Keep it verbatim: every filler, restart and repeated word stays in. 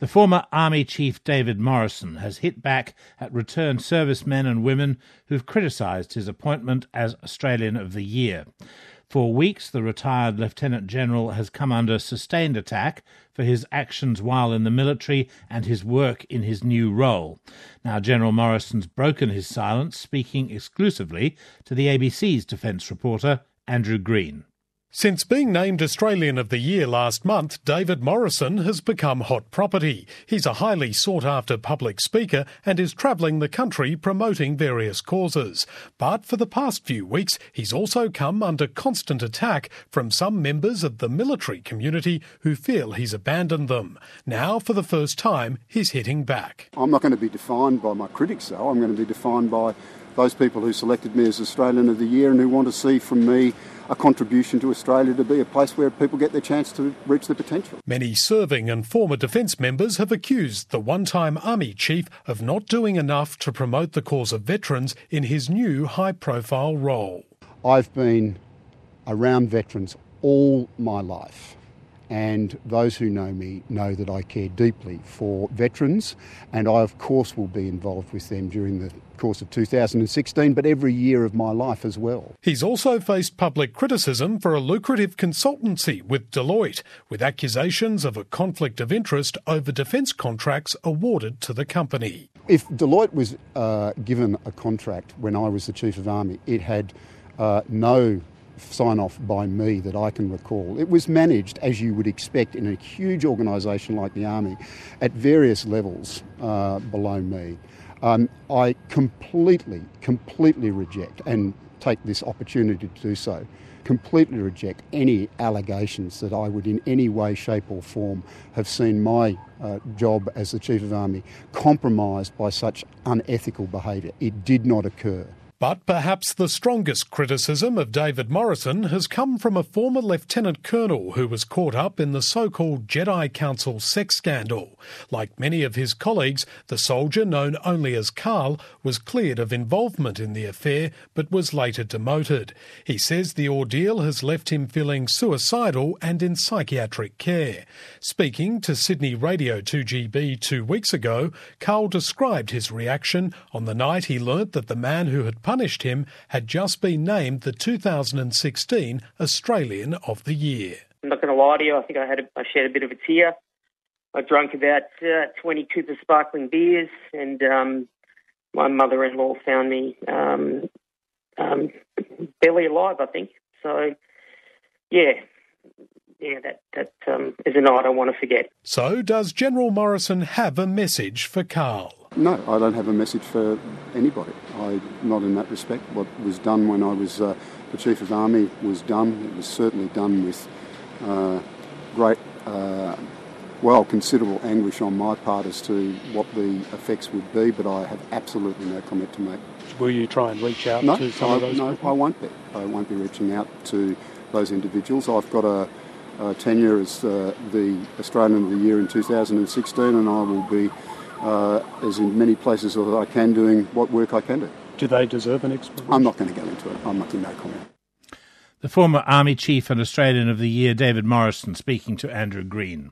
The former Army Chief David Morrison has hit back at returned servicemen and women who've criticised his appointment as Australian of the Year. For weeks, the retired Lieutenant General has come under sustained attack for his actions while in the military and his work in his new role. Now, General Morrison's broken his silence, speaking exclusively to the A B C's defence reporter, Andrew Green. Since being named Australian of the Year last month, David Morrison has become hot property. He's a highly sought-after public speaker and is travelling the country promoting various causes. But for the past few weeks, he's also come under constant attack from some members of the military community who feel he's abandoned them. Now, for the first time, he's hitting back. I'm not going to be defined by my critics, though. I'm going to be defined by those people who selected me as Australian of the Year and who want to see from me a contribution to Australia to be a place where people get their chance to reach their potential. Many serving and former defence members have accused the one-time Army Chief of not doing enough to promote the cause of veterans in his new high-profile role. I've been around veterans all my life, and those who know me know that I care deeply for veterans, and I of course will be involved with them during the course of two thousand sixteen, but every year of my life as well. He's also faced public criticism for a lucrative consultancy with Deloitte, with accusations of a conflict of interest over defence contracts awarded to the company. If Deloitte was uh, given a contract when I was the Chief of Army, it had uh, no sign-off by me that I can recall. It was managed, as you would expect in a huge organisation like the Army, at various levels uh, below me. Um, I completely, completely reject, and take this opportunity to do so, completely reject any allegations that I would in any way, shape or form have seen my uh, job as the Chief of Army compromised by such unethical behaviour. It did not occur. But perhaps the strongest criticism of David Morrison has come from a former Lieutenant Colonel who was caught up in the so-called Jedi Council sex scandal. Like many of his colleagues, the soldier known only as Carl was cleared of involvement in the affair but was later demoted. He says the ordeal has left him feeling suicidal and in psychiatric care. Speaking to Sydney Radio two G B two weeks ago, Carl described his reaction on the night he learnt that the man who had punished him had just been named the two thousand sixteen Australian of the Year. I'm not going to lie to you, I think I had a, I shed a bit of a tear. I drank about uh, twenty Cooper sparkling beers, and um, my mother-in-law found me um, um, barely alive, I think. So, yeah, yeah, that, that um, is a night I want to forget. So does General Morrison have a message for Carl? No, I don't have a message for anybody. I, not in that respect. What was done when I was uh, the Chief of Army was done. It was certainly done with uh, great, uh, well, considerable anguish on my part as to what the effects would be, but I have absolutely no comment to make. Will you try and reach out no, to some I, of those No, people? I won't be. I won't be reaching out to those individuals. I've got a, a tenure as uh, the Australian of the Year in two thousand sixteen, and I will be Uh, as in many places as I can, doing what work I can do. Do they deserve an explanation? I'm not going to go into it. I'm making no comment. The former Army Chief and Australian of the Year, David Morrison, speaking to Andrew Green.